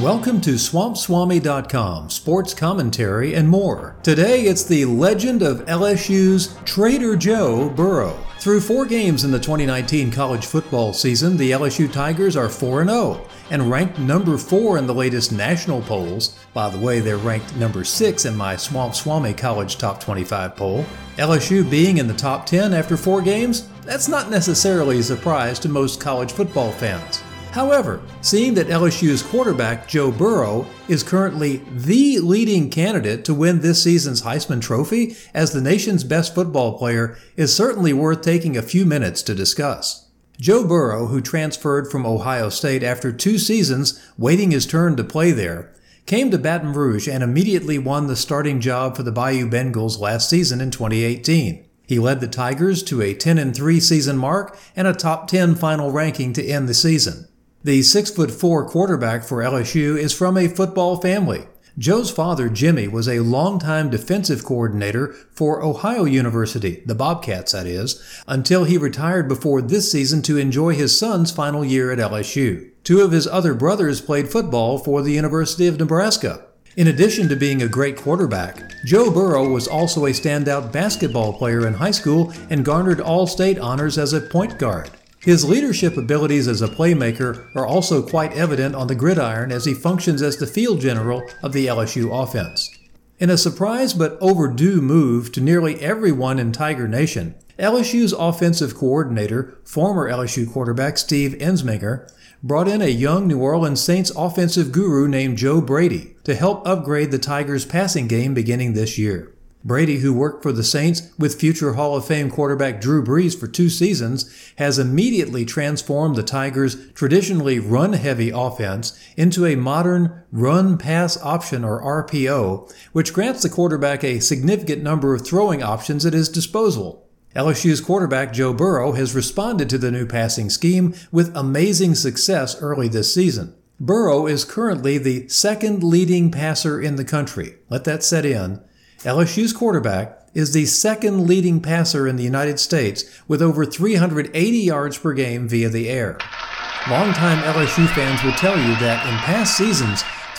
Welcome to SwampSwami.com, sports commentary and more. Today it's the legend of LSU's Trader Joe Burrow. Through 4 games in the 2019 college football season, the LSU Tigers are 4-0 and ranked number 4 in the latest national polls. By the way, they're ranked number 6 in my Swamp Swami College Top 25 poll. LSU being in the top 10 after 4 games, that's not necessarily a surprise to most college football fans. However, seeing that LSU's quarterback Joe Burrow is currently the leading candidate to win this season's Heisman Trophy as the nation's best football player is certainly worth taking a few minutes to discuss. Joe Burrow, who transferred from Ohio State after 2 seasons waiting his turn to play there, came to Baton Rouge and immediately won the starting job for the Bayou Bengals last season in 2018. He led the Tigers to a 10-3 season mark and a top 10 final ranking to end the season. The 6'4" quarterback for LSU is from a football family. Joe's father, Jimmy, was a longtime defensive coordinator for Ohio University, the Bobcats that is, until he retired before this season to enjoy his son's final year at LSU. 2 of his other brothers played football for the University of Nebraska. In addition to being a great quarterback, Joe Burrow was also a standout basketball player in high school and garnered all-state honors as a point guard. His leadership abilities as a playmaker are also quite evident on the gridiron as he functions as the field general of the LSU offense. In a surprise but overdue move to nearly everyone in Tiger Nation, LSU's offensive coordinator, former LSU quarterback Steve Ensminger, brought in a young New Orleans Saints offensive guru named Joe Brady to help upgrade the Tigers' passing game beginning this year. Brady, who worked for the Saints with future Hall of Fame quarterback Drew Brees for 2 seasons, has immediately transformed the Tigers' traditionally run-heavy offense into a modern run-pass option or RPO, which grants the quarterback a significant number of throwing options at his disposal. LSU's quarterback Joe Burrow has responded to the new passing scheme with amazing success early this season. Burrow is currently the 2nd leading passer in the country. Let that set in. LSU's quarterback is the 2nd leading passer in the United States with over 380 yards per game via the air. Longtime LSU fans will tell you that in past seasons,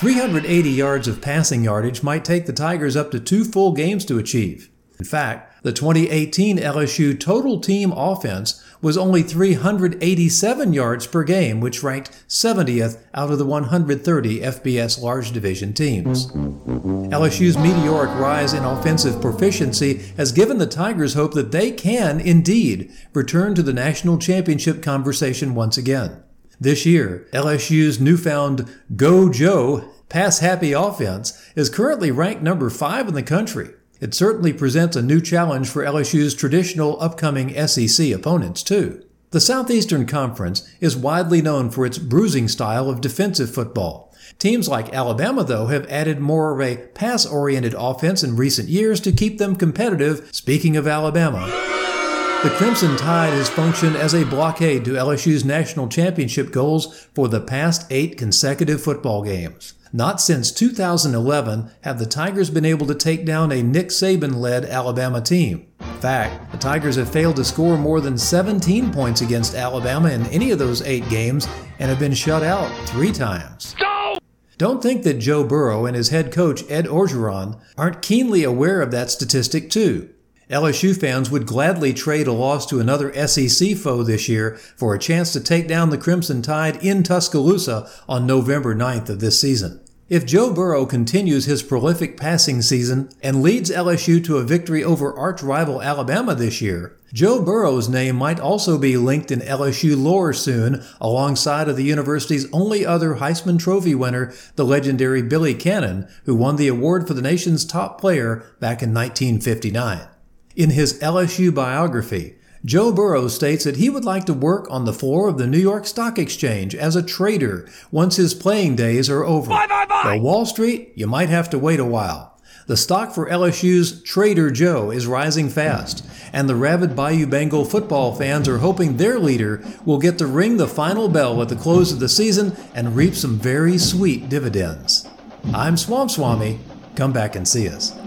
380 yards of passing yardage might take the Tigers up to 2 full games to achieve. In fact, the 2018 LSU total team offense was only 387 yards per game, which ranked 70th out of the 130 FBS large division teams. LSU's meteoric rise in offensive proficiency has given the Tigers hope that they can, indeed, return to the national championship conversation once again. This year, LSU's newfound Go Joe pass-happy offense is currently ranked number 5 in the country. It certainly presents a new challenge for LSU's traditional upcoming SEC opponents, too. The Southeastern Conference is widely known for its bruising style of defensive football. Teams like Alabama, though, have added more of a pass-oriented offense in recent years to keep them competitive. Speaking of Alabama, the Crimson Tide has functioned as a blockade to LSU's national championship goals for the past 8 consecutive football games. Not since 2011 have the Tigers been able to take down a Nick Saban-led Alabama team. In fact, the Tigers have failed to score more than 17 points against Alabama in any of those 8 games and have been shut out 3 times. Don't think that Joe Burrow and his head coach Ed Orgeron aren't keenly aware of that statistic too. LSU fans would gladly trade a loss to another SEC foe this year for a chance to take down the Crimson Tide in Tuscaloosa on November 9th of this season. If Joe Burrow continues his prolific passing season and leads LSU to a victory over arch-rival Alabama this year, Joe Burrow's name might also be linked in LSU lore soon alongside of the university's only other Heisman Trophy winner, the legendary Billy Cannon, who won the award for the nation's top player back in 1959. In his LSU biography, Joe Burrow states that he would like to work on the floor of the New York Stock Exchange as a trader once his playing days are over. For Wall Street, you might have to wait a while. The stock for LSU's Trader Joe is rising fast, and the rabid Bayou Bengal football fans are hoping their leader will get to ring the final bell at the close of the season and reap some very sweet dividends. I'm Swamp Swami. Come back and see us.